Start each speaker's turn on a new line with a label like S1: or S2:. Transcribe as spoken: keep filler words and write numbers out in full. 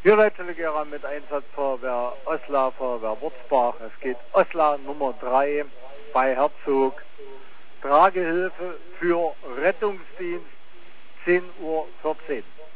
S1: Hier Leitstelle mit Einsatzfeuerwehr Osla, Feuerwehr Wurzbach. Es geht Osla Nummer drei bei Herzog. Tragehilfe für Rettungsdienst zehn Uhr vierzehn.